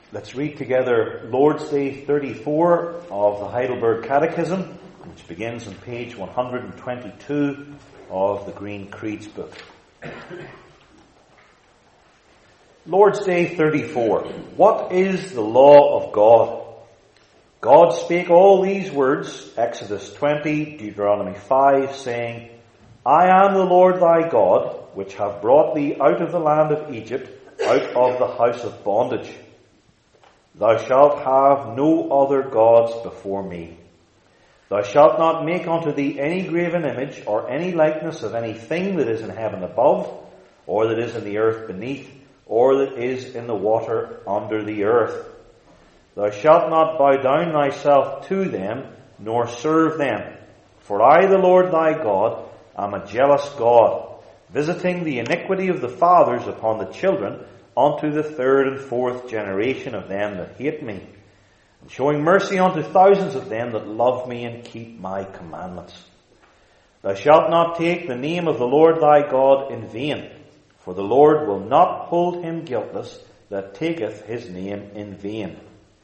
Let's read together Lord's Day 34 of the Heidelberg Catechism, which begins on page 122 of the Green Creeds book. Lord's Day 34. What is the law of God? God spake all these words, Exodus 20, Deuteronomy 5, saying, I am the Lord thy God, which have brought thee out of the land of Egypt, out of the house of bondage. Thou shalt have no other gods before me. Thou shalt not make unto thee any graven image, or any likeness of anything that is in heaven above, or that is in the earth beneath, or that is in the water under the earth. Thou shalt not bow down thyself to them, nor serve them. For I, the Lord thy God, am a jealous God, visiting the iniquity of the fathers upon the children, unto the third and fourth generation of them that hate me, and showing mercy unto thousands of them that love me and keep my commandments. Thou shalt not take the name of the Lord thy God in vain, for the Lord will not hold him guiltless that taketh his name in vain.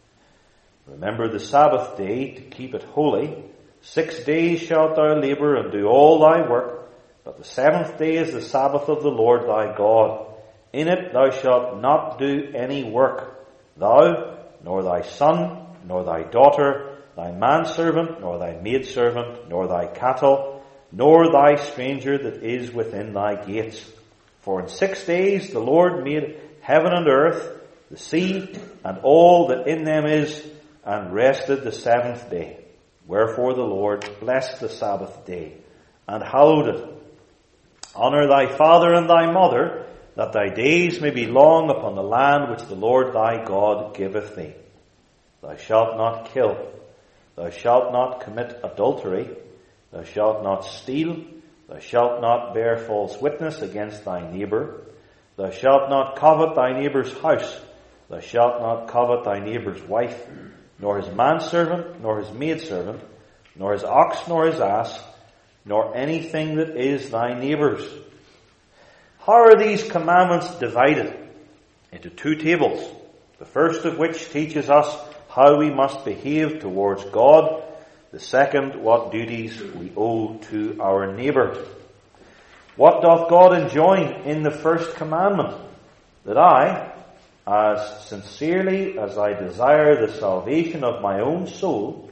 Remember the Sabbath day to keep it holy. 6 days shalt thou labour and do all thy work, but the seventh day is the Sabbath of the Lord thy God. In it thou shalt not do any work, thou, nor thy son, nor thy daughter, thy manservant, nor thy maidservant, nor thy cattle, nor thy stranger that is within thy gates. For in 6 days the Lord made heaven and earth, the sea, and all that in them is, and rested the seventh day. Wherefore the Lord blessed the Sabbath day, and hallowed it. Honour thy father and thy mother, that thy days may be long upon the land which the Lord thy God giveth thee. Thou shalt not kill. Thou shalt not commit adultery. Thou shalt not steal. Thou shalt not bear false witness against thy neighbour. Thou shalt not covet thy neighbour's house. Thou shalt not covet thy neighbour's wife, nor his manservant, nor his maidservant, nor his ox, nor his ass, nor anything that is thy neighbour's. How are these commandments divided? Into 2 tables. The first of which teaches us how we must behave towards God. The second, what duties we owe to our neighbour. What doth God enjoin in the first commandment? That I, as sincerely as I desire the salvation of my own soul,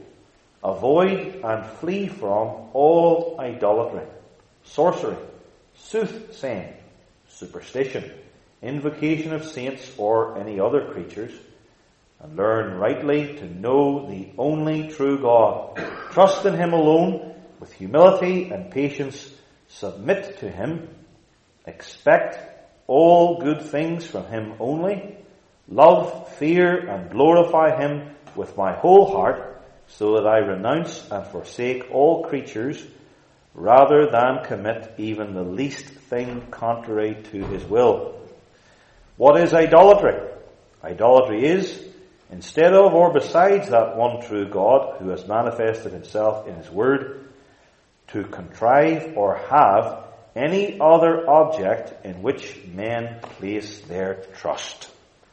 avoid and flee from all idolatry, sorcery, soothsaying, superstition, invocation of saints or any other creatures, and learn rightly to know the only true God. Trust in him alone, with humility and patience, submit to him, expect all good things from him only, love, fear, and glorify him with my whole heart, so that I renounce and forsake all creatures, rather than commit even the least thing contrary to his will. What is idolatry? Idolatry is, instead of or besides that one true God who has manifested himself in his word, to contrive or have any other object in which men place their trust.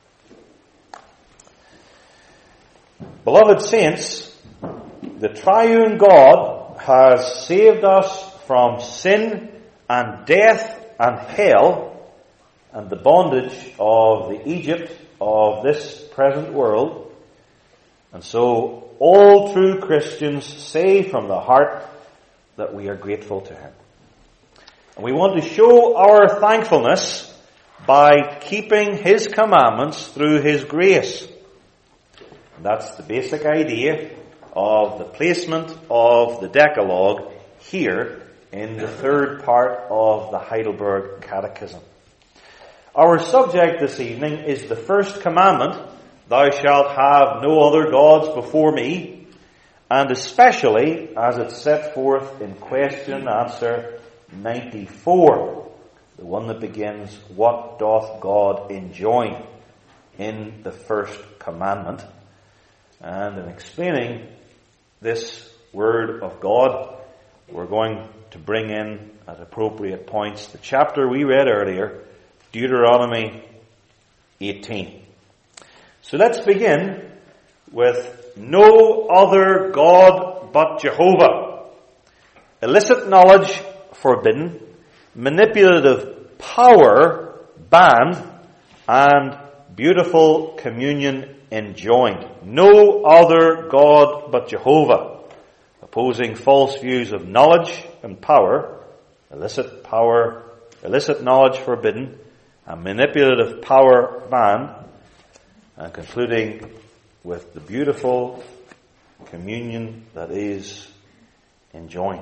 Beloved saints, the triune God has saved us from sin and death and hell and the bondage of the Egypt of this present world. And so all true Christians say from the heart that we are grateful to him. And we want to show our thankfulness by keeping his commandments through his grace. And that's the basic idea of the placement of the Decalogue here in the third part of the Heidelberg Catechism. Our subject this evening is the first commandment, thou shalt have no other gods before me, and especially as it's set forth in question and answer 94, the one that begins, what doth God enjoin in the first commandment? And in explaining this word of God, we're going to bring in at appropriate points the chapter we read earlier, Deuteronomy 18. So let's begin with no other God but Jehovah. Illicit knowledge forbidden, manipulative power banned, and beautiful communion enjoined. No other God but Jehovah. Opposing false views of knowledge and power, illicit knowledge forbidden, and manipulative power banned, and concluding with the beautiful communion that is enjoined.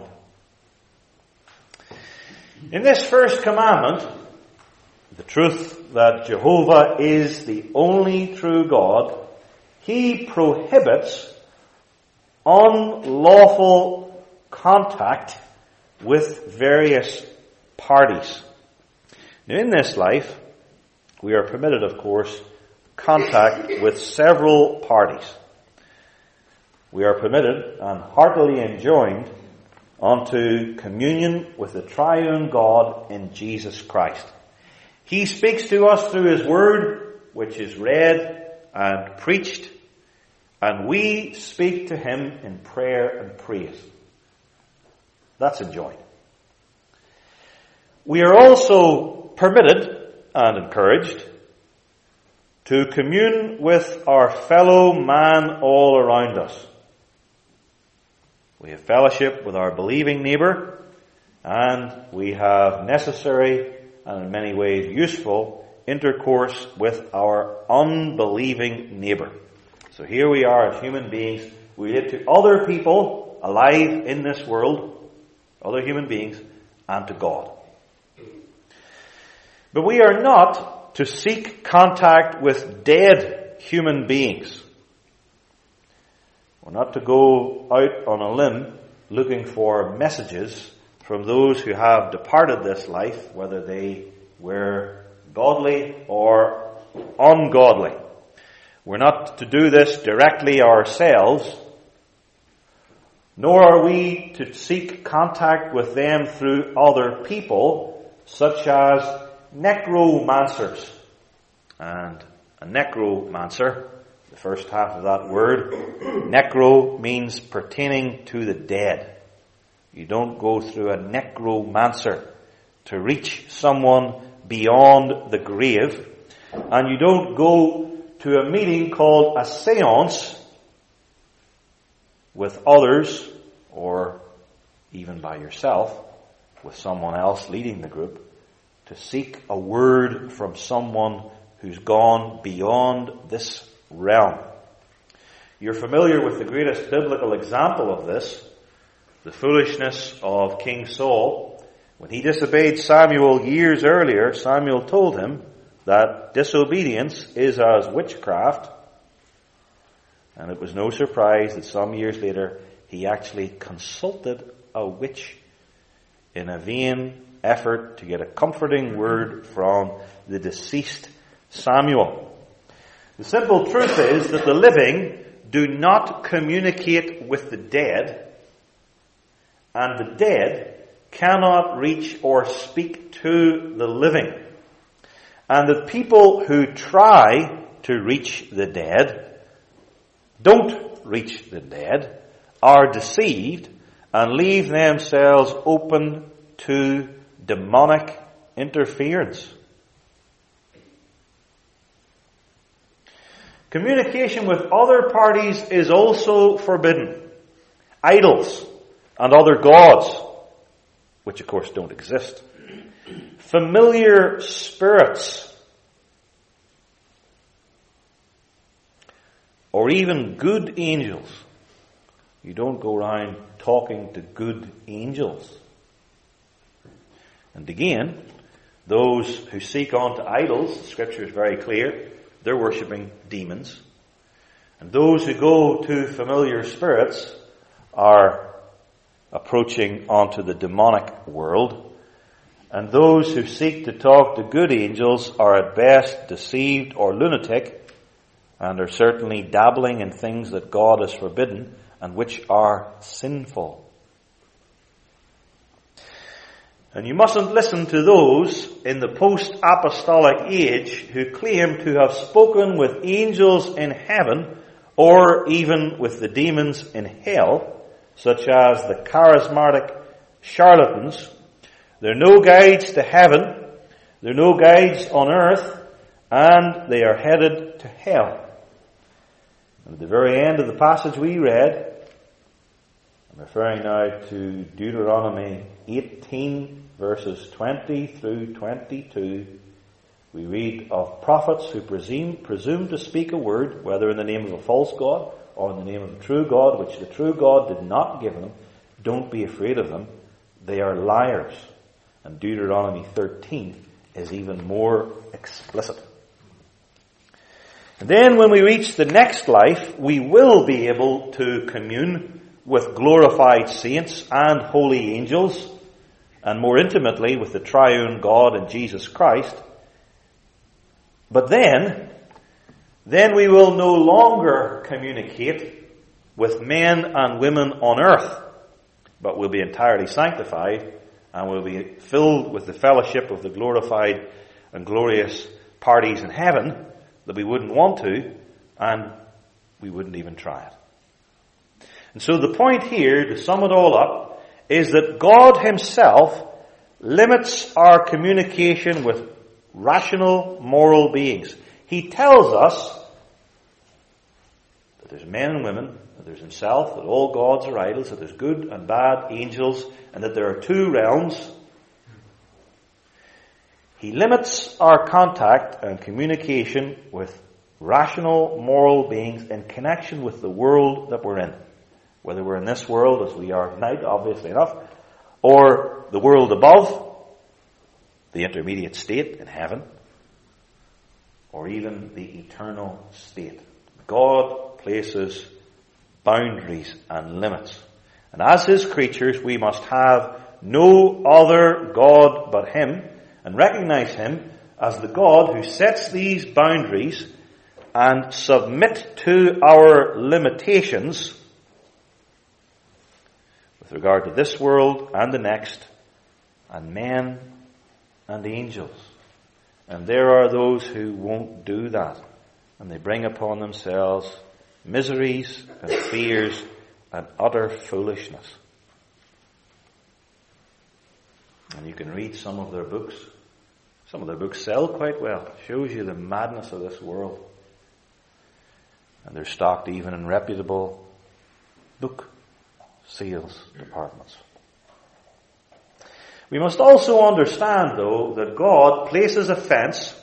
In this first commandment, the truth that Jehovah is the only true God, He prohibits unlawful contact with various parties. Now, in this life, we are permitted, of course, contact with several parties. We are permitted and heartily enjoined unto communion with the triune God in Jesus Christ. He speaks to us through His Word, which is read and preached, and we speak to Him in prayer and praise. That's enjoined. We are also permitted and encouraged to commune with our fellow man all around us. We have fellowship with our believing neighbour, and we have necessary and in many ways useful intercourse with our unbelieving neighbour. So here we are as human beings. We relate to other people alive in this world, other human beings, and to God. But we are not to seek contact with dead human beings. We're not to go out on a limb looking for messages from those who have departed this life, whether they were godly or ungodly. We're not to do this directly ourselves, nor are we to seek contact with them through other people, such as necromancers. And a necromancer, the first half of that word, necro means pertaining to the dead. You don't go through a necromancer to reach someone beyond the grave. And you don't go to a meeting called a séance with others, or even by yourself, with someone else leading the group, to seek a word from someone who's gone beyond this realm. You're familiar with the greatest biblical example of this, the foolishness of King Saul. When he disobeyed Samuel years earlier, Samuel told him that disobedience is as witchcraft, and it was no surprise that some years later he actually consulted a witch in a vain effort to get a comforting word from the deceased Samuel. The simple truth is that the living do not communicate with the dead, and the dead cannot reach or speak to the living. And the people who try to reach the dead don't reach the dead, are deceived, and leave themselves open to demonic interference. Communication with other parties is also forbidden. Idols and other gods, which of course don't exist. Familiar spirits, or even good angels. You don't go around talking to good angels. And again, those who seek on to idols, the Scripture is very clear, they're worshipping demons. And those who go to familiar spirits are approaching onto the demonic world. And those who seek to talk to good angels are at best deceived or lunatic, and are certainly dabbling in things that God has forbidden and which are sinful. And you mustn't listen to those in the post-apostolic age who claim to have spoken with angels in heaven or even with the demons in hell, such as the charismatic charlatans. They're no guides to heaven, they're no guides on earth, and they are headed to hell. And at the very end of the passage we read, I'm referring now to Deuteronomy 18, verses 20 through 22, we read of prophets who presume to speak a word, whether in the name of a false god or in the name of the true God, which the true God did not give them. Don't be afraid of them. They are liars. And Deuteronomy 13 is even more explicit. And then when we reach the next life, we will be able to commune with glorified saints and holy angels, and more intimately with the triune God and Jesus Christ. But then we will no longer communicate with men and women on earth, but will be entirely sanctified and will be filled with the fellowship of the glorified and glorious parties in heaven that we wouldn't want to, and we wouldn't even try it. And so the point here, to sum it all up, is that God Himself limits our communication with rational, moral beings. He tells us that there's men and women, that there's Himself, that all gods are idols, that there's good and bad angels, and that there are two realms. He limits our contact and communication with rational, moral beings in connection with the world that we're in. Whether we're in this world, as we are tonight, obviously enough, or the world above, the intermediate state in heaven, or even the eternal state. God places boundaries and limits. And as His creatures, we must have no other God but Him, and recognize Him as the God who sets these boundaries and submit to our limitations with regard to this world and the next, and men and angels. And there are those who won't do that, and they bring upon themselves miseries and fears and utter foolishness. And you can read some of their books. Some of their books sell quite well. Shows you the madness of this world. And they're stocked even in reputable book sales departments. We must also understand, though, that God places a fence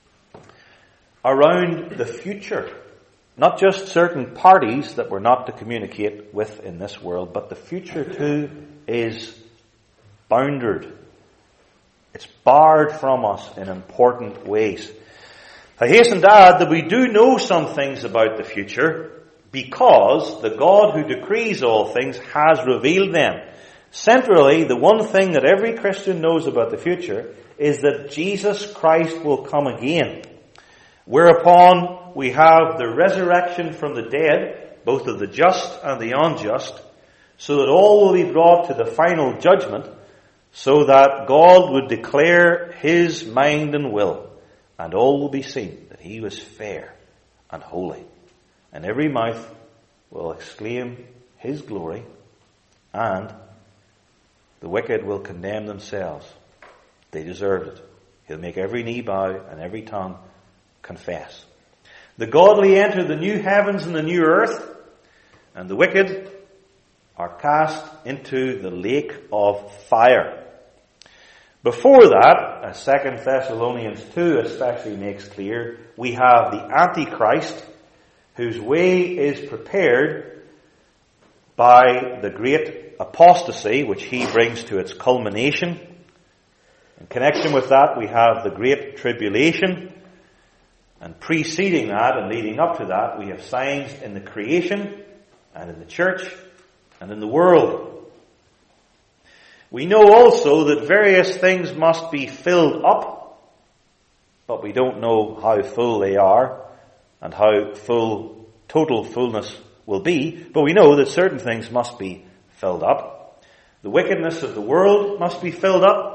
around the future. Not just certain parties that we're not to communicate with in this world, but the future too is bounded. It's barred from us in important ways. I hasten to add that we do know some things about the future because the God who decrees all things has revealed them. Centrally, the one thing that every Christian knows about the future is that Jesus Christ will come again, whereupon we have the resurrection from the dead, both of the just and the unjust, so that all will be brought to the final judgment, so that God would declare His mind and will, and all will be seen that He was fair and holy. And every mouth will exclaim His glory, and the wicked will condemn themselves. They deserved it. He'll make every knee bow and every tongue confess. The godly enter the new heavens and the new earth, and the wicked are cast into the lake of fire. Before that, as 2 Thessalonians 2 especially makes clear, we have the Antichrist, whose way is prepared by the great apostasy, which he brings to its culmination. In connection with that, we have the great tribulation. And preceding that and leading up to that, we have signs in the creation and in the church and in the world. We know also that various things must be filled up, but we don't know how full they are and how full total fullness will be. But we know that certain things must be filled up. The wickedness of the world must be filled up.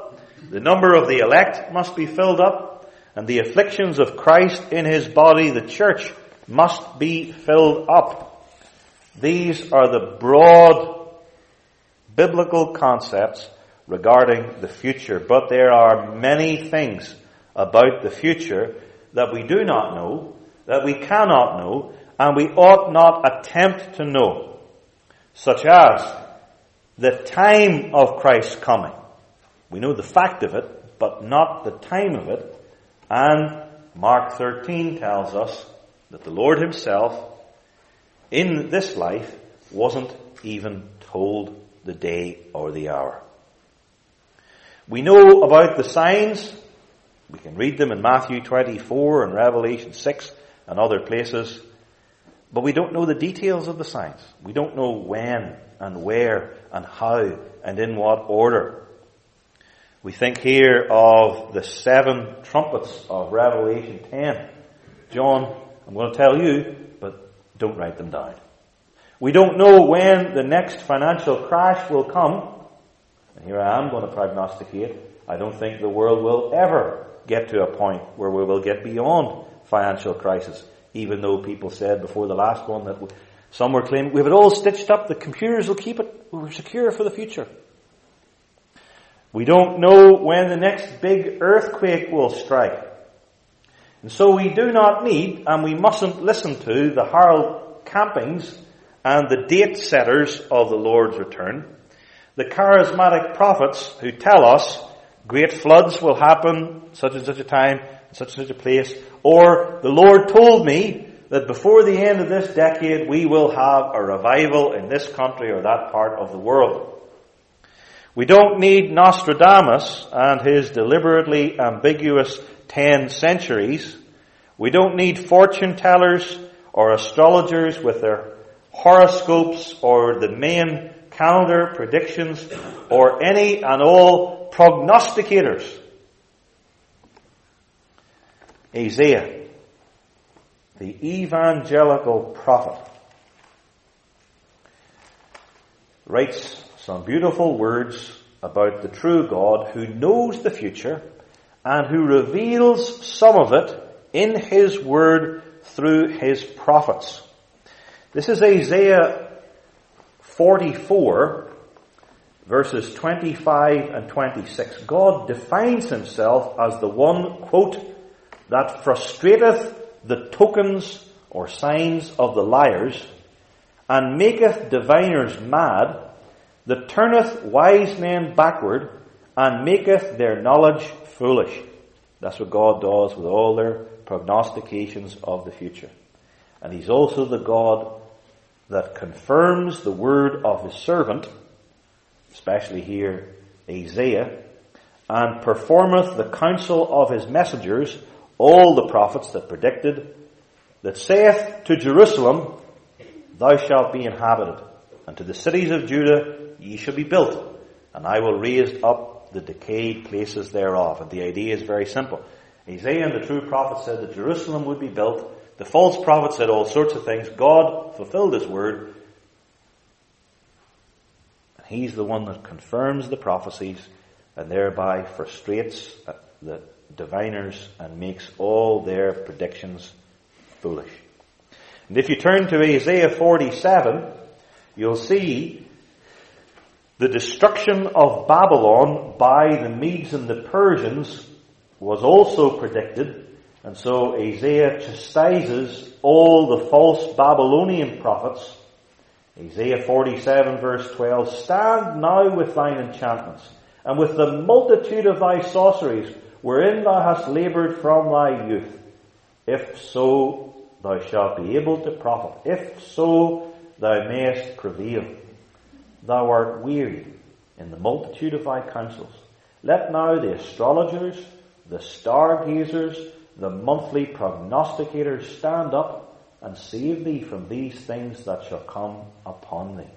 The number of the elect must be filled up, and the afflictions of Christ in his body, the church, must be filled up. These are the broad biblical concepts regarding the future. But there are many things about the future that we do not know, that we cannot know, and we ought not attempt to know, such as the time of Christ's coming. We know the fact of it, but not the time of it. And Mark 13 tells us that the Lord himself, in this life, wasn't even told the day or the hour. We know about the signs. We can read them in Matthew 24 and Revelation 6 and other places. But we don't know the details of the signs. We don't know when and where and how and in what order. We think here of the 7 trumpets of Revelation 10. John, I'm going to tell you, but don't write them down. We don't know when the next financial crash will come. And here I am going to prognosticate. I don't think the world will ever get to a point where we will get beyond financial crisis. Even though people said before the last one that some were claiming, we have it all stitched up, the computers will keep it, we're secure for the future. We don't know when the next big earthquake will strike. And so we do not need, and we mustn't listen to the Harold Campings and the date setters of the Lord's return. The charismatic prophets who tell us great floods will happen such and such a time, such and such a place. Or the Lord told me that before the end of this decade we will have a revival in this country or that part of the world. We don't need Nostradamus and his deliberately ambiguous 10 centuries. We don't need fortune tellers or astrologers with their horoscopes or the main calendar predictions or any and all prognosticators. Isaiah, the evangelical prophet, writes some beautiful words about the true God who knows the future and who reveals some of it in his word through his prophets. This is Isaiah 44, verses 25 and 26. God defines himself as the one, quote, that frustrateth the tokens or signs of the liars, and maketh diviners mad, that turneth wise men backward, and maketh their knowledge foolish. That's what God does with all their prognostications of the future. And he's also the God that confirms the word of his servant, especially here Isaiah, and performeth the counsel of his messengers, all the prophets that predicted, that saith to Jerusalem, thou shalt be inhabited, and to the cities of Judah, ye shall be built, and I will raise up the decayed places thereof. And the idea is very simple. Isaiah and the true prophet said that Jerusalem would be built. The false prophet said all sorts of things. God fulfilled his word. And he's the one that confirms the prophecies and thereby frustrates the diviners and makes all their predictions foolish. And if you turn to Isaiah 47, you'll see the destruction of Babylon by the Medes and the Persians was also predicted. And so Isaiah chastises all the false Babylonian prophets. Isaiah 47 verse 12, stand now with thine enchantments, and with the multitude of thy sorceries, wherein thou hast laboured from thy youth. If so, thou shalt be able to profit. If so, thou mayest prevail. Thou art weary in the multitude of thy counsels. Let now the astrologers, the stargazers, the monthly prognosticators stand up and save thee from these things that shall come upon thee.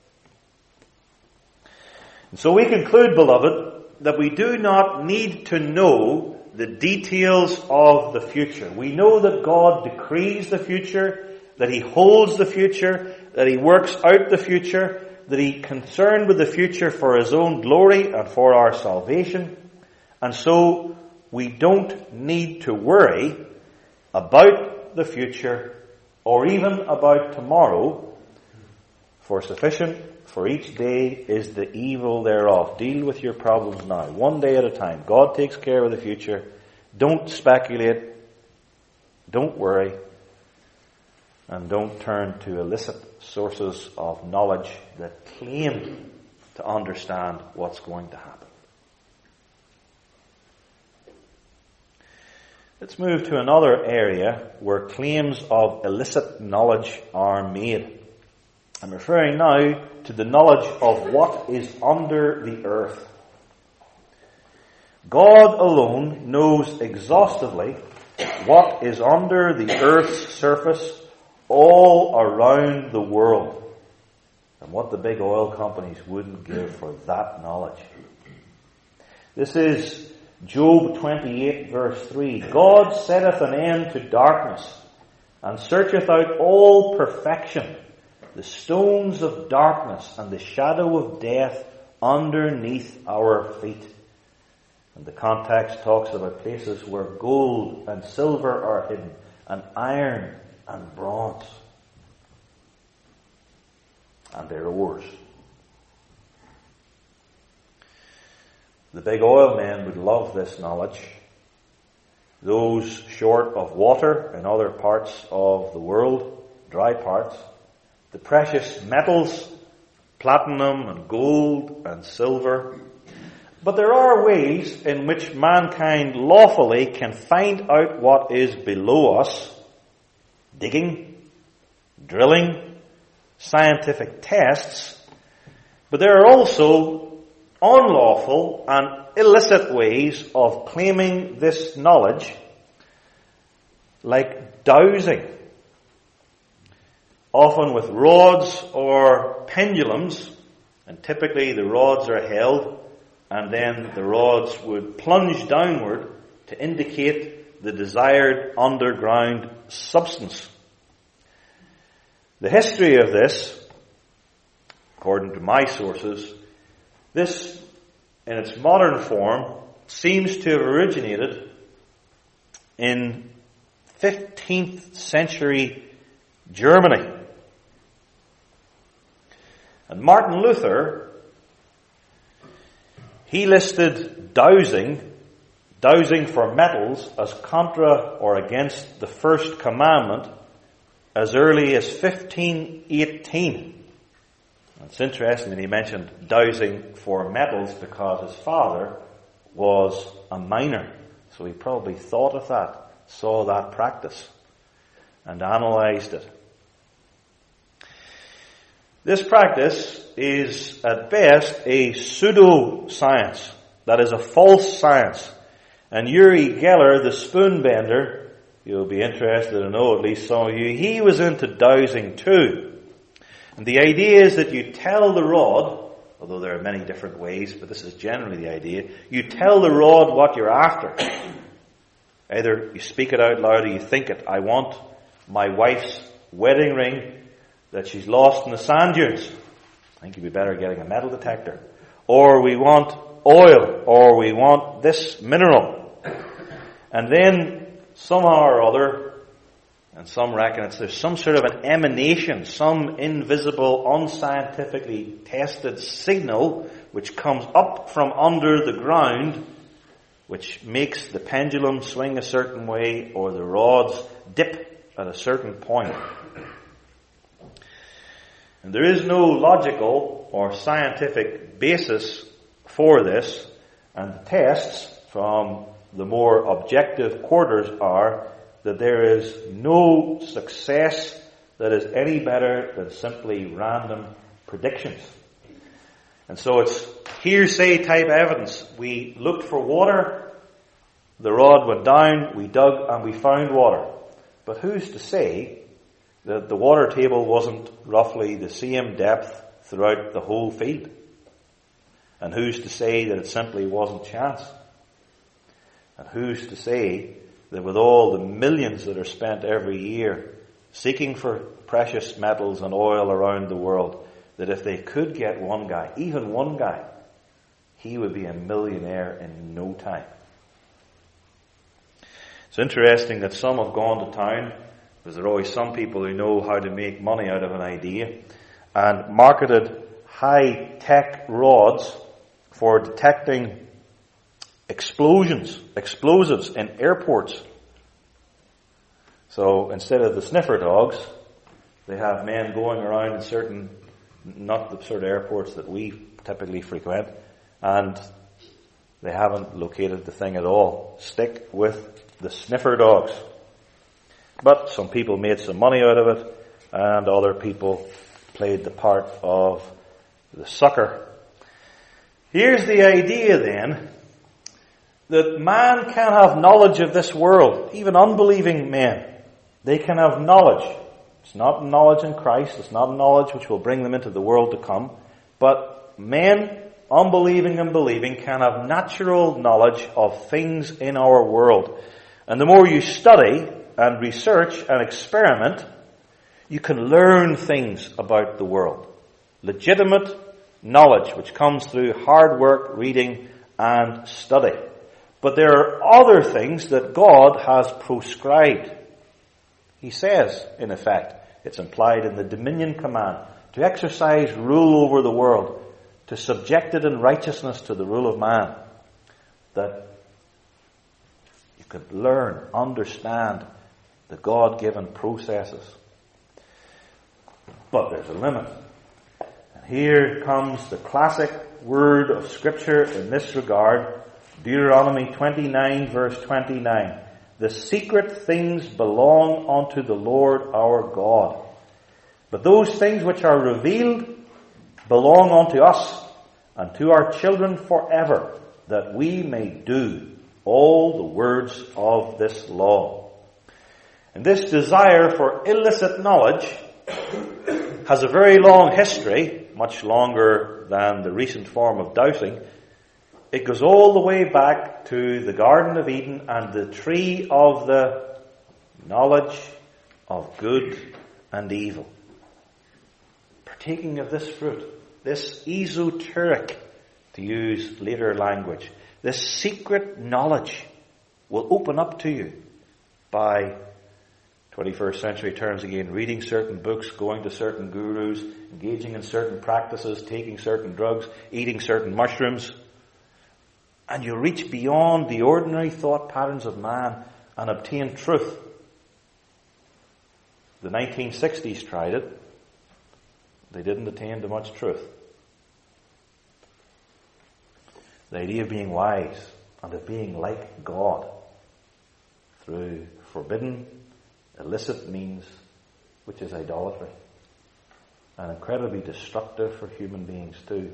And so we conclude, beloved, that we do not need to know the details of the future. We know that God decrees the future, that he holds the future, that he works out the future, that he's concerned with the future for his own glory and for our salvation. And so we don't need to worry about the future or even about tomorrow, for sufficient for each day is the evil thereof. Deal with your problems now, one day at a time. God takes care of the future. Don't speculate. Don't worry. And don't turn to illicit sources of knowledge that claim to understand what's going to happen. Let's move to another area where claims of illicit knowledge are made. I'm referring now to the knowledge of what is under the earth. God alone knows exhaustively what is under the earth's surface all around the world, and what the big oil companies wouldn't give for that knowledge. This is Job 28 verse 3. God setteth an end to darkness, and searcheth out all perfection, the stones of darkness and the shadow of death underneath our feet. And the context talks about places where gold and silver are hidden, and iron and bronze, and their ores. The big oil men would love this knowledge. Those short of water in other parts of the world, dry parts, the precious metals, platinum and gold and silver. But there are ways in which mankind lawfully can find out what is below us. Digging, drilling, scientific tests. But there are also unlawful and illicit ways of claiming this knowledge, like dowsing, often with rods or pendulums, and typically the rods are held and then the rods would plunge downward to indicate the desired underground substance. The history of this, according to my sources, this in its modern form seems to have originated in 15th century Germany. And Martin Luther, he listed dowsing for metals as contra or against the first commandment as early as 1518. It's interesting that he mentioned dowsing for metals because his father was a miner. So he probably thought of that, saw that practice, and analysed it. This practice is at best a pseudo-science, that is a false science. And Uri Geller, the spoon bender, you'll be interested to know, at least some of you, he was into dowsing too. And the idea is that you tell the rod, although there are many different ways, but this is generally the idea, you tell the rod what you're after. Either you speak it out loud or you think it. I want my wife's wedding ring that she's lost in the sand dunes. I think you'd be better getting a metal detector. Or we want oil, or we want this mineral. And then somehow or other, and some reckon there's some sort of an emanation, some invisible, unscientifically tested signal which comes up from under the ground, which makes the pendulum swing a certain way or the rods dip at a certain point. And there is no logical or scientific basis for this, and the tests from the more objective quarters are that there is no success that is any better than simply random predictions. And so it's hearsay type evidence. We looked for water, the rod went down, we dug and we found water. But who's to say that the water table wasn't roughly the same depth throughout the whole field? And who's to say that it simply wasn't chance? And who's to say that with all the millions that are spent every year seeking for precious metals and oil around the world, that if they could get one guy, even one guy, he would be a millionaire in no time. It's interesting that some have gone to town, because there are always some people who know how to make money out of an idea, and marketed high-tech rods for detecting explosives in airports. So instead of the sniffer dogs, they have men going around in certain, not the sort of airports that we typically frequent, and they haven't located the thing at all. Stick with the sniffer dogs. But some people made some money out of it, and other people played the part of the sucker. Here's the idea then, that man can have knowledge of this world, even unbelieving men. They can have knowledge. It's not knowledge in Christ, it's not knowledge which will bring them into the world to come, but men, unbelieving and believing, can have natural knowledge of things in our world. And the more you study and research and experiment, you can learn things about the world. Legitimate knowledge which comes through hard work, reading and study. But there are other things that God has prescribed. He says, in effect, it's implied in the dominion command, to exercise rule over the world, to subject it in righteousness to the rule of man, that you could learn, understand the God-given processes. But there's a limit. And here comes the classic word of Scripture in this regard, Deuteronomy 29 verse 29. The secret things belong unto the Lord our God. But those things which are revealed belong unto us and to our children forever, that we may do all the words of this law. And this desire for illicit knowledge has a very long history, much longer than the recent form of dowsing. It goes all the way back to the Garden of Eden and the tree of the knowledge of good and evil. Partaking of this fruit, this esoteric, to use later language, this secret knowledge will open up to you by 21st century terms again, reading certain books, going to certain gurus, engaging in certain practices, taking certain drugs, eating certain mushrooms. And you reach beyond the ordinary thought patterns of man and obtain truth. The 1960s tried it. They didn't attain to much truth. The idea of being wise and of being like God through forbidden, illicit means, which is idolatry. And incredibly destructive for human beings too.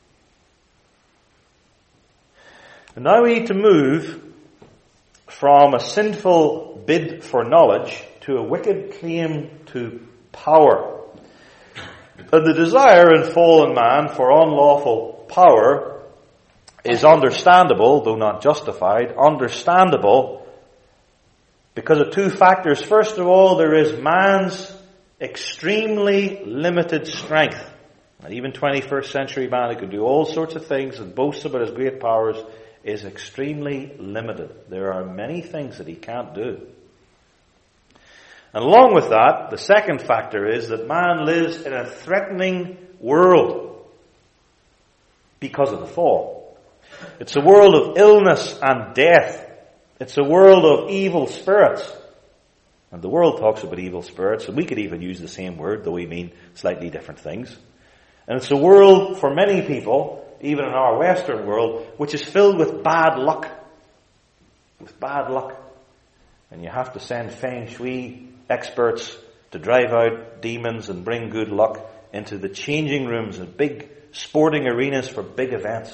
And now we need to move from a sinful bid for knowledge to a wicked claim to power. And the desire in fallen man for unlawful power is understandable, though not justified, understandable because of two factors. First of all, there is man's extremely limited strength. And even 21st century man who can do all sorts of things and boasts about his great powers is extremely limited. There are many things that he can't do. And along with that, the second factor is that man lives in a threatening world because of the fall. It's a world of illness and death. It's a world of evil spirits. And the world talks about evil spirits, and we could even use the same word, though we mean slightly different things. And it's a world, for many people, even in our Western world, which is filled with bad luck. With bad luck. And you have to send feng shui experts to drive out demons and bring good luck into the changing rooms and big sporting arenas for big events.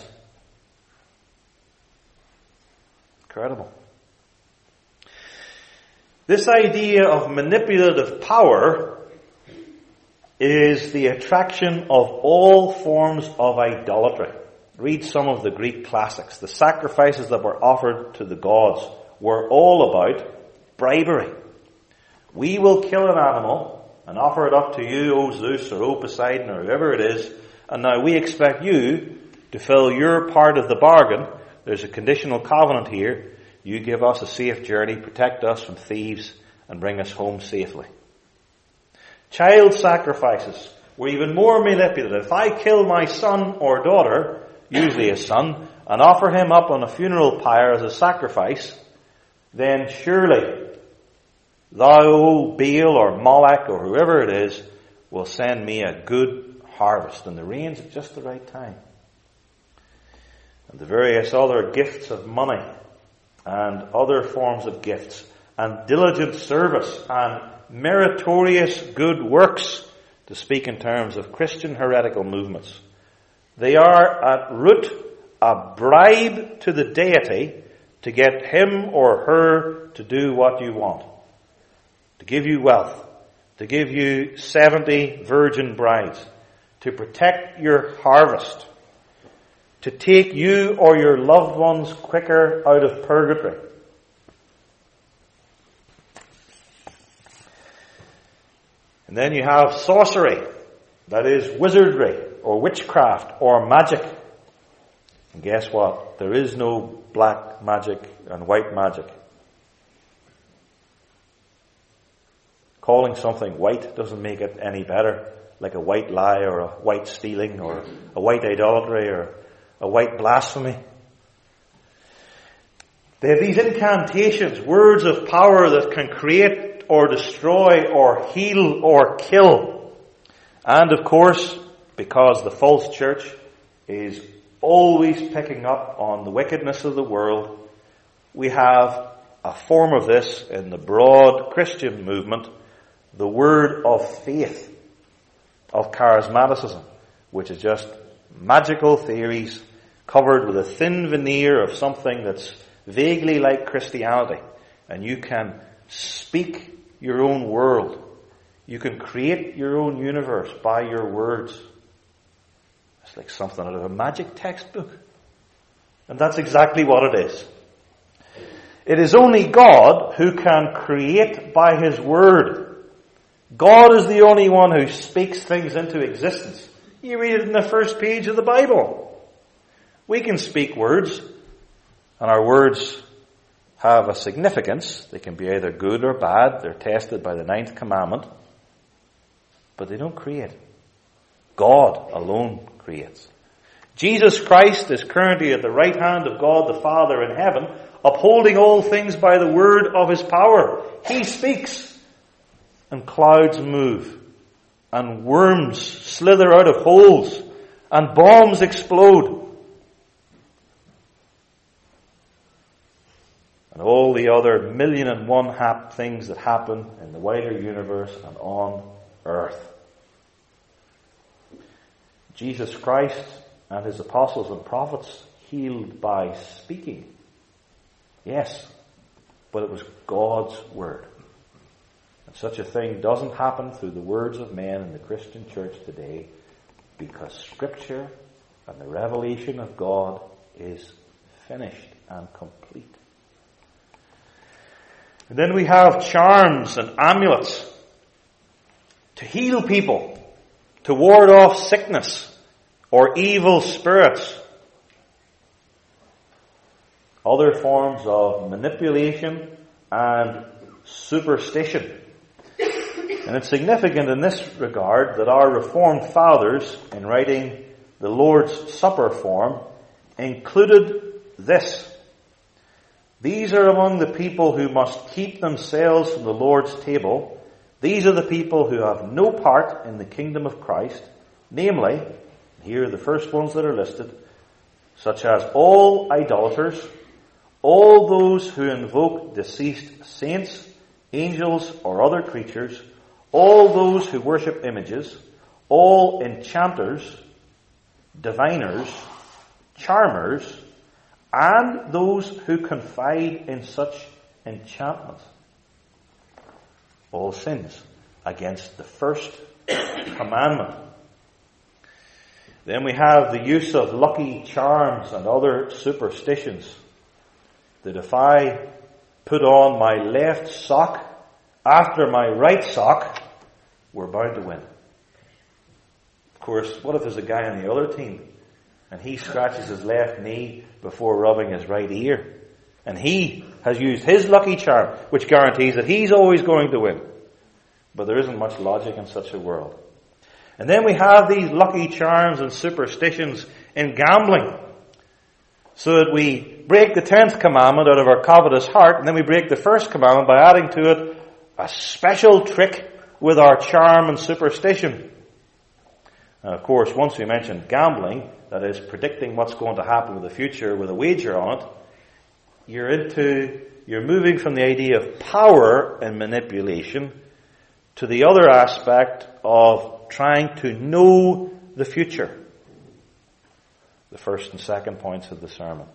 Incredible. This idea of manipulative power is the attraction of all forms of idolatry. Read some of the Greek classics. The sacrifices that were offered to the gods were all about bribery. We will kill an animal and offer it up to you, O Zeus or O Poseidon or whoever it is, and now we expect you to fill your part of the bargain, there's a conditional covenant here. You give us a safe journey, protect us from thieves, and bring us home safely. Child sacrifices were even more manipulative. If I kill my son or daughter, usually a son, and offer him up on a funeral pyre as a sacrifice, then surely thou, O Baal or Moloch or whoever it is, will send me a good harvest and the rains at just the right time. And the various other gifts of money and other forms of gifts and diligent service and meritorious good works, to speak in terms of Christian heretical movements. They are at root a bribe to the deity to get him or her to do what you want. To give you wealth. To give you 70 virgin brides. To protect your harvest. To take you or your loved ones quicker out of purgatory. And then you have sorcery, that is wizardry or witchcraft or magic. And guess what? There is no black magic and white magic. Calling something white doesn't make it any better, like a white lie or a white stealing or a white idolatry or a white blasphemy. They have these incantations, words of power that can create or destroy or heal or kill. And of course, because the false church is always picking up on the wickedness of the world, we have a form of this in the broad Christian movement, the word of faith of charismaticism, which is just magical theories covered with a thin veneer of something that's vaguely like Christianity. And you can speak your own world. You can create your own universe by your words. It's like something out of a magic textbook. And that's exactly what it is. It is only God who can create by His word. God is the only one who speaks things into existence. You read it in the first page of the Bible. We can speak words, and our words have a significance. They can be either good or bad. They're tested by the 9th commandment. But they don't create. God alone creates. Jesus Christ is currently at the right hand of God the Father in heaven, upholding all things by the word of His power. He speaks, and clouds move, and worms slither out of holes, and bombs explode. And all the other 1,000,001 things that happen in the wider universe and on earth. Jesus Christ and His apostles and prophets healed by speaking. Yes, but it was God's word. And such a thing doesn't happen through the words of men in the Christian church today, because Scripture and the revelation of God is finished and complete. And then we have charms and amulets to heal people, to ward off sickness or evil spirits. Other forms of manipulation and superstition. And it's significant in this regard that our Reformed fathers, in writing the Lord's Supper form, included this. These are among the people who must keep themselves from the Lord's table. These are the people who have no part in the kingdom of Christ, namely, here are the first ones that are listed, such as all idolaters, all those who invoke deceased saints, angels, or other creatures, all those who worship images, all enchanters, diviners, charmers, and those who confide in such enchantment. All sins against the first commandment. Then we have the use of lucky charms and other superstitions. That if I put on my left sock after my right sock, we're bound to win. Of course, what if there's a guy on the other team And he scratches his left knee before rubbing his right ear. And he has used his lucky charm, which guarantees that he's always going to win. But there isn't much logic in such a world. And then we have these lucky charms and superstitions in gambling. So that we break the 10th commandment out of our covetous heart, and then we break the first commandment by adding to it a special trick with our charm and superstition. And of course, once we mentioned gambling, that is predicting what's going to happen in the future with a wager on it, you're moving from the idea of power and manipulation to the other aspect of trying to know the future. The first and second points of the sermon.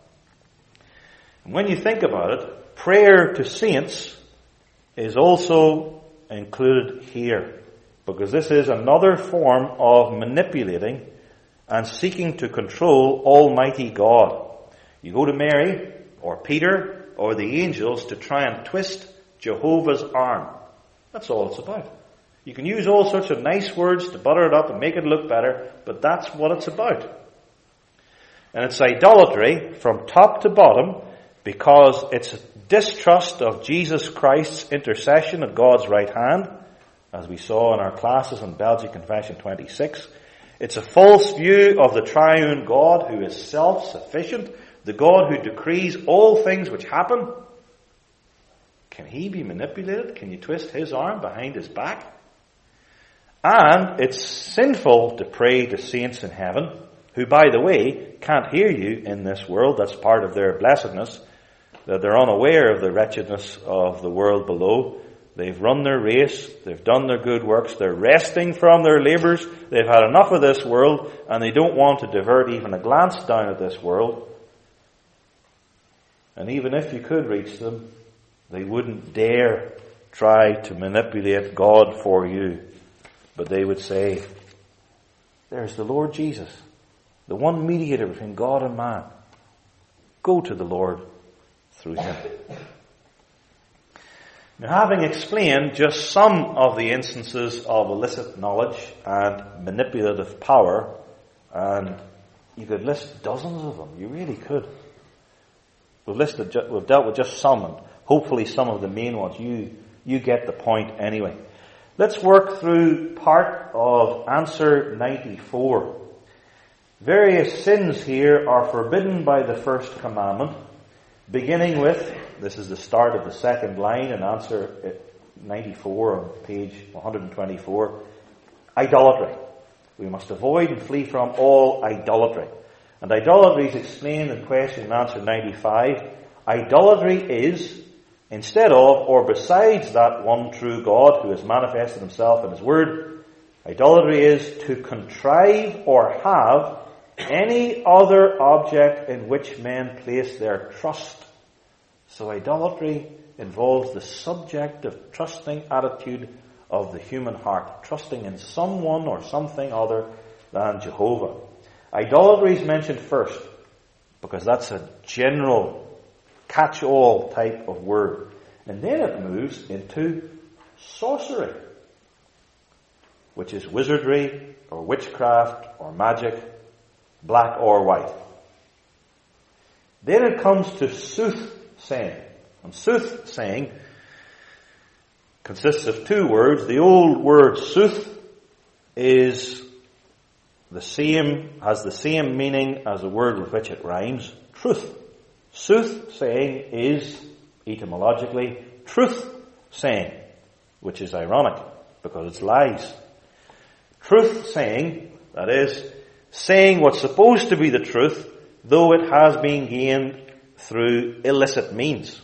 And when you think about it, prayer to saints is also included here, because this is another form of manipulating and seeking to control Almighty God. You go to Mary or Peter or the angels to try and twist Jehovah's arm. That's all it's about. You can use all sorts of nice words to butter it up and make it look better, but that's what it's about. And it's idolatry from top to bottom because it's a distrust of Jesus Christ's intercession at God's right hand, as we saw in our classes in Belgic Confession 26. It's a false view of the triune God who is self-sufficient, the God who decrees all things which happen. Can he be manipulated? Can you twist his arm behind his back? And it's sinful to pray to saints in heaven, who, by the way, can't hear you in this world. That's part of their blessedness, that they're unaware of the wretchedness of the world below. They've run their race, they've done their good works, they're resting from their labours, they've had enough of this world, and they don't want to divert even a glance down at this world. And even if you could reach them, they wouldn't dare try to manipulate God for you. But they would say, there's the Lord Jesus, the one mediator between God and man. Go to the Lord through him. Now, having explained just some of the instances of illicit knowledge and manipulative power, and you could list dozens of them, you really could. We've dealt with just some, and hopefully some of the main ones. You get the point anyway. Let's work through part of answer 94. Various sins here are forbidden by the first commandment, beginning with, this is the start of the second line in answer 94 on page 124, idolatry. We must avoid and flee from all idolatry. And idolatry is explained in question and answer 95. Idolatry is, instead of or besides that one true God who has manifested himself in his word, idolatry is to contrive or have any other object in which men place their trust. So idolatry involves the subjective trusting attitude of the human heart, trusting in someone or something other than Jehovah. Idolatry is mentioned first because that's a general catch-all type of word. And then it moves into sorcery, which is wizardry or witchcraft or magic, black or white. Then it comes to soothsaying. And soothsaying consists of two words. The old word sooth has the same meaning as the word with which it rhymes, truth. Soothsaying is, etymologically, truth-saying, which is ironic because it's lies. Truth-saying, that is, saying what's supposed to be the truth, though it has been gained through illicit means.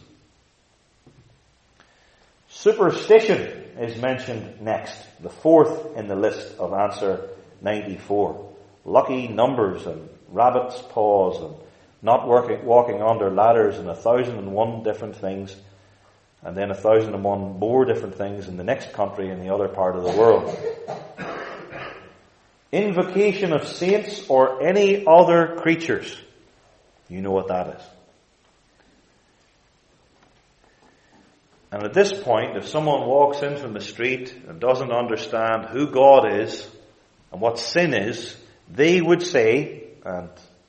Superstition is mentioned next, the fourth in the list of answer 94. Lucky numbers and rabbit's paws and not walking under ladders and 1,001 different things, and then 1,001 more different things in the next country in the other part of the world. Invocation of saints or any other creatures. You know what that is. And at this point, if someone walks in from the street and doesn't understand who God is and what sin is, they would say, and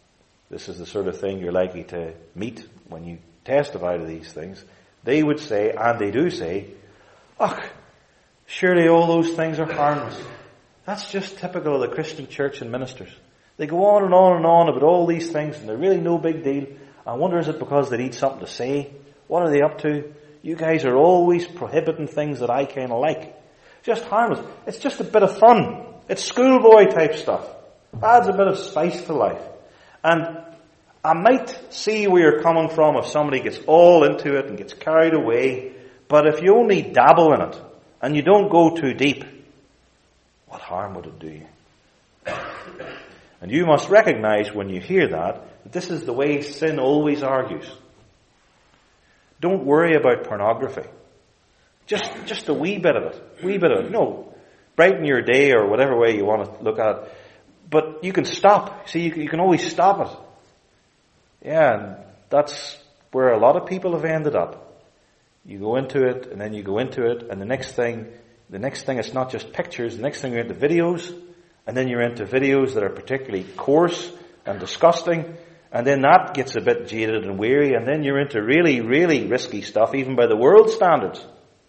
this is the sort of thing you're likely to meet when you testify to these things, they would say, and they do say, "Ugh, surely all those things are harmless." That's just typical of the Christian church and ministers. They go on and on and on about all these things, and they're really no big deal. I wonder, is it because they need something to say? What are they up to? You guys are always prohibiting things that I kind of like. Just harmless. It's just a bit of fun. It's schoolboy type stuff. Adds a bit of spice to life. And I might see where you're coming from if somebody gets all into it and gets carried away. But if you only dabble in it and you don't go too deep, what harm would it do you? And you must recognize when you hear that this is the way sin always argues. Don't worry about pornography. Just a wee bit of it. No, brighten your day or whatever way you want to look at it. But you can stop. See, you can always stop it. Yeah, and that's where a lot of people have ended up. You go into it, and then you go into it, and the next thing it's not just pictures. The next thing you're into videos, and then you're into videos that are particularly coarse and disgusting, and then that gets a bit jaded and weary, and then you're into really, really risky stuff, even by the world standards.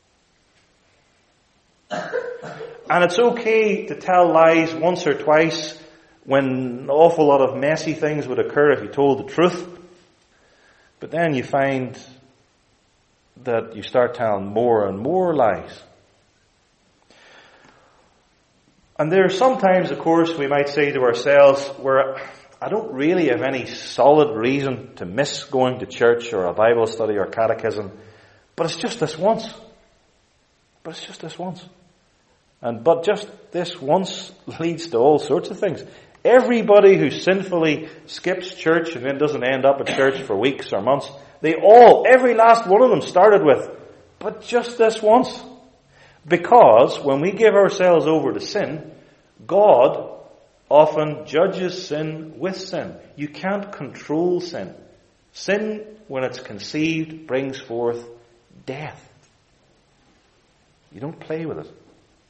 And it's okay to tell lies once or twice when an awful lot of messy things would occur if you told the truth. But then you find that you start telling more and more lies. And there are sometimes, of course, we might say to ourselves, where I don't really have any solid reason to miss going to church or a Bible study or catechism, but it's just this once. But just this once leads to all sorts of things. Everybody who sinfully skips church and then doesn't end up at church for weeks or months, every last one of them started with, but just this once. Because when we give ourselves over to sin, God often judges sin with sin. You can't control sin. Sin, when it's conceived, brings forth death. You don't play with it.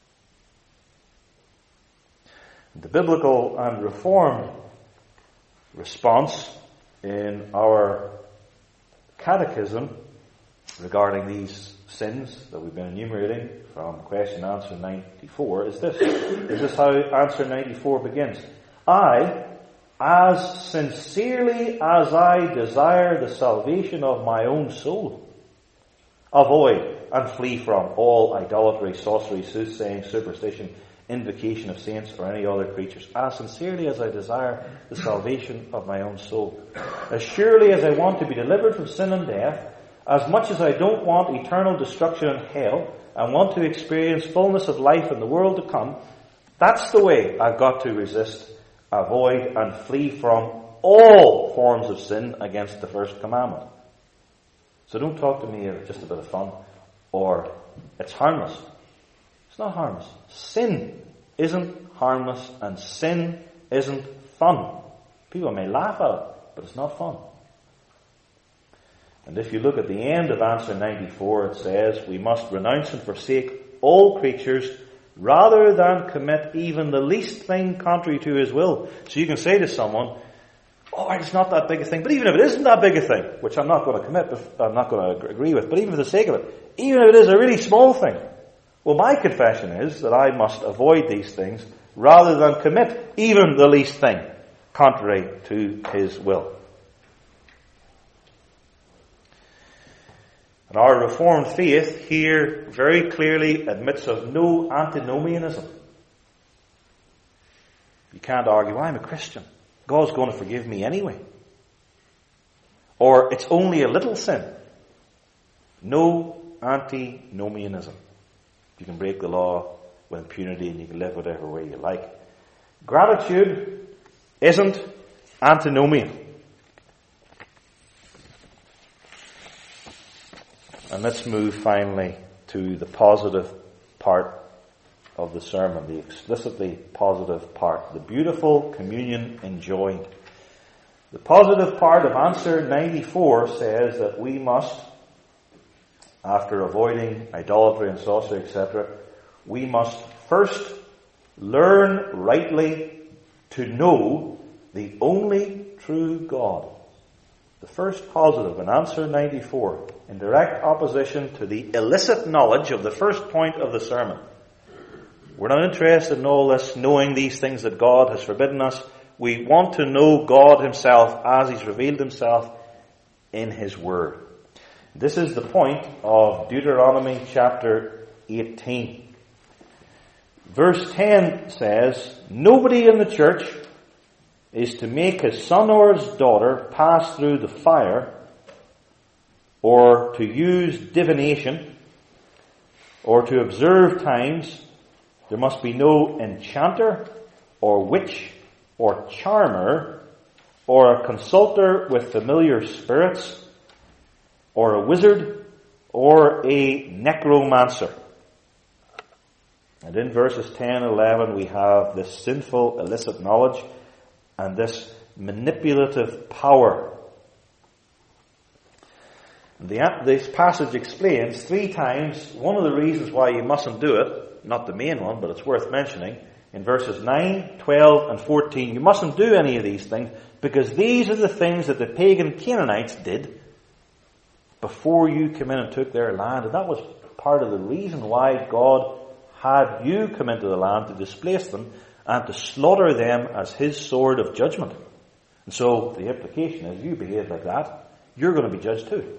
The biblical and reformed response in our catechism regarding these sins that we've been enumerating from question and answer 94 is this. This is how answer 94 begins. I, as sincerely as I desire the salvation of my own soul, avoid and flee from all idolatry, sorcery, soothsaying, superstition, invocation of saints or any other creatures, as sincerely as I desire the salvation of my own soul. As surely as I want to be delivered from sin and death, as much as I don't want eternal destruction and hell, and want to experience fullness of life in the world to come, that's the way I've got to resist, avoid, and flee from all forms of sin against the first commandment. So don't talk to me of just a bit of fun, or it's harmless. It's not harmless. Sin isn't harmless, and sin isn't fun. People may laugh at it, but it's not fun. And if you look at the end of answer 94, it says, we must renounce and forsake all creatures rather than commit even the least thing contrary to his will. So you can say to someone, oh, it's not that big a thing. But even if it isn't that big a thing, which I'm not going to agree with, but even for the sake of it, even if it is a really small thing, well, my confession is that I must avoid these things rather than commit even the least thing contrary to his will. And our Reformed faith here very clearly admits of no antinomianism. You can't argue, well, I'm a Christian. God's going to forgive me anyway. Or it's only a little sin. No antinomianism. You can break the law with impunity and you can live whatever way you like. Gratitude isn't antinomian. And let's move finally to the positive part of the sermon, the explicitly positive part, the beautiful communion enjoyed. The positive part of answer 94 says that we must, after avoiding idolatry and sorcery, etc., we must first learn rightly to know the only true God. The first positive in answer 94, in direct opposition to the illicit knowledge of the first point of the sermon. We're not interested in all this knowing these things that God has forbidden us. We want to know God himself as he's revealed himself in his word. This is the point of Deuteronomy chapter 18. Verse 10 says, nobody in the church is to make his son or his daughter pass through the fire, or to use divination, or to observe times. There must be no enchanter, or witch, or charmer, or a consulter with familiar spirits, or a wizard, or a necromancer. And in verses 10 and 11 we have this sinful, illicit knowledge and this manipulative power. This passage explains 3 times one of the reasons why you mustn't do it, not the main one, but it's worth mentioning. In verses 9, 12 and 14, you mustn't do any of these things because these are the things that the pagan Canaanites did before you came in and took their land. And that was part of the reason why God had you come into the land, to displace them and to slaughter them as his sword of judgment. And so the implication is, you behave like that, you're going to be judged too.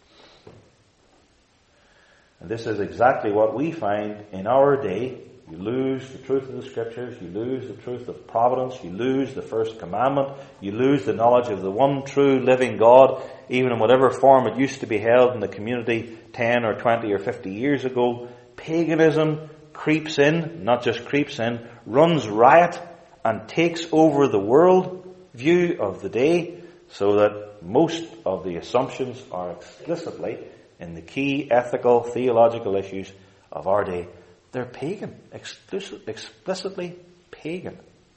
And this is exactly what we find in our day. You lose the truth of the scriptures, you lose the truth of providence, you lose the first commandment, you lose the knowledge of the one true living God, even in whatever form it used to be held in the community 10 or 20 or 50 years ago. Paganism creeps in, not just creeps in, runs riot and takes over the world view of the day, so that most of the assumptions are explicitly in the key ethical, theological issues of our day. They're pagan, explicitly pagan.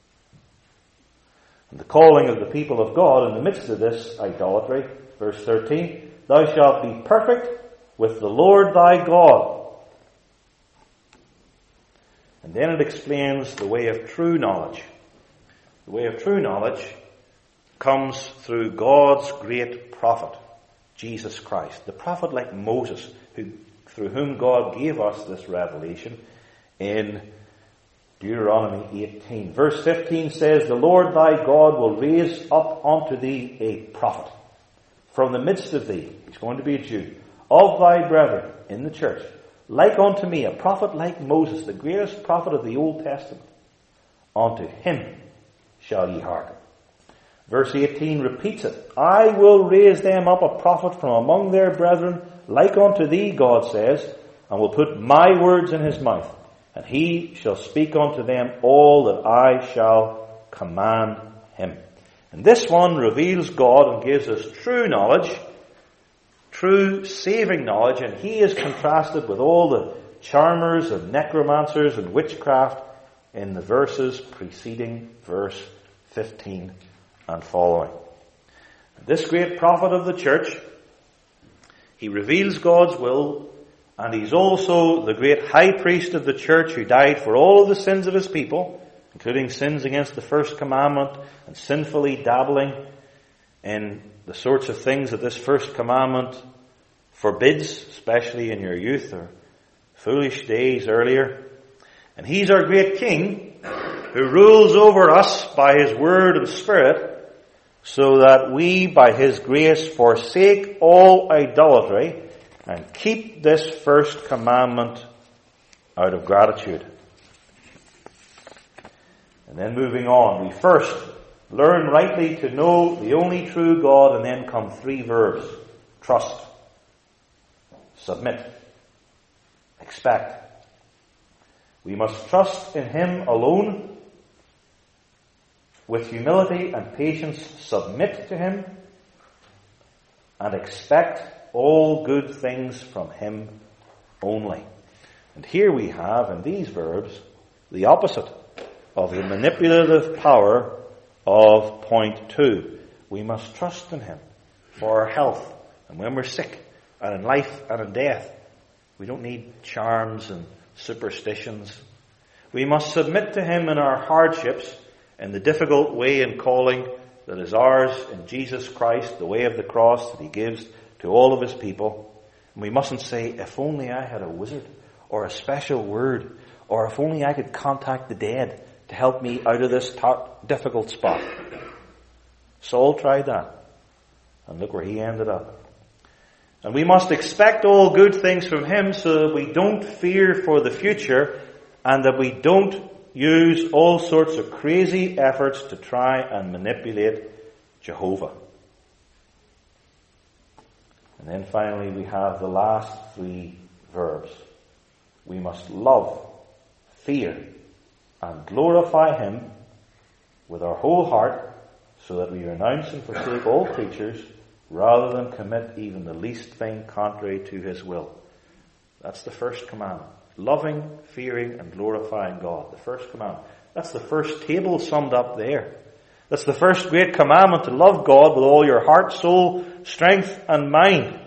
And the calling of the people of God in the midst of this idolatry, verse 13, thou shalt be perfect with the Lord thy God. And then it explains the way of true knowledge. The way of true knowledge comes through God's great prophet, Jesus Christ. The prophet like Moses, through whom God gave us this revelation in Deuteronomy 18. Verse 15 says, the Lord thy God will raise up unto thee a prophet from the midst of thee. He's going to be a Jew. Of thy brethren in the church. Like unto me, a prophet like Moses, the greatest prophet of the Old Testament. Unto him shall ye hearken. Verse 18 repeats it. I will raise them up a prophet from among their brethren, like unto thee, God says, and will put my words in his mouth, and he shall speak unto them all that I shall command him. And this one reveals God and gives us true knowledge, true saving knowledge, and he is contrasted with all the charmers and necromancers and witchcraft in the verses preceding verse 15 and following. This great prophet of the church, he reveals God's will, and he's also the great high priest of the church who died for all of the sins of his people, including sins against the first commandment and sinfully dabbling in the sorts of things that this first commandment forbids, especially in your youth or foolish days earlier. And he's our great king who rules over us by his word and spirit, so that we, by his grace, forsake all idolatry and keep this first commandment out of gratitude. And then moving on, we first learn rightly to know the only true God, and then come 3 verbs. Trust, submit, expect. We must trust in him alone, with humility and patience submit to him, and expect all good things from him only. And here we have in these verbs the opposite of the manipulative power of point 2. We must trust in him for our health and when we're sick, and in life and in death. We don't need charms and superstitions. We must submit to him in our hardships, in the difficult way and calling that is ours in Jesus Christ, the way of the cross that he gives to all of his people. And we mustn't say, if only I had a wizard or a special word, or if only I could contact the dead to help me out of this difficult spot. Saul tried that, and look where he ended up. And we must expect all good things from him so that we don't fear for the future and that we don't use all sorts of crazy efforts to try and manipulate Jehovah. And then finally we have the last three verbs. We must love, fear, and glorify him with our whole heart so that we renounce and forsake all creatures rather than commit even the least thing contrary to his will. That's the first commandment. Loving, fearing, and glorifying God. The first commandment. That's the first table summed up there. That's the first great commandment, to love God with all your heart, soul, strength, and mind.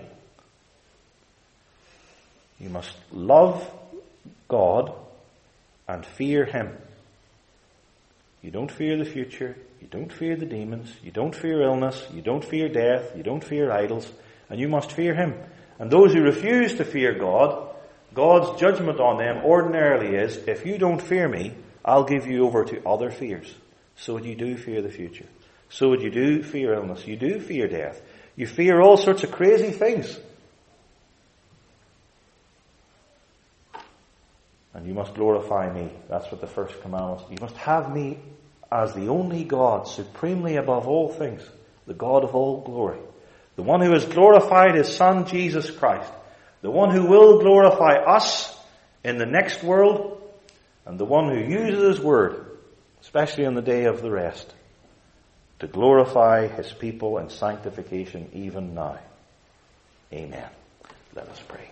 You must love God and fear him. You don't fear the future. You don't fear the demons. You don't fear illness. You don't fear death. You don't fear idols. And you must fear him. And those who refuse to fear God, God's judgment on them ordinarily is, if you don't fear me, I'll give you over to other fears. So would you do fear the future. So would you do fear illness. You do fear death. You fear all sorts of crazy things. And you must glorify me. That's what the first commandment is. You must have me as the only God, supremely above all things, the God of all glory. The one who has glorified his Son, Jesus Christ. The one who will glorify us in the next world, and the one who uses his word, especially on the day of the rest, to glorify his people in sanctification even now. Amen. Let us pray.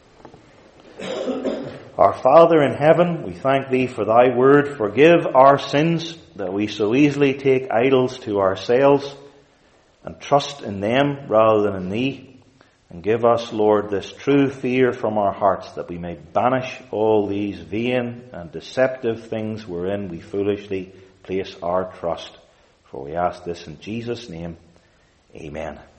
Our Father in heaven, we thank thee for thy word. Forgive our sins, that we so easily take idols to ourselves and trust in them rather than in thee. And give us, Lord, this true fear from our hearts, that we may banish all these vain and deceptive things wherein we foolishly place our trust. For we ask this in Jesus' name. Amen.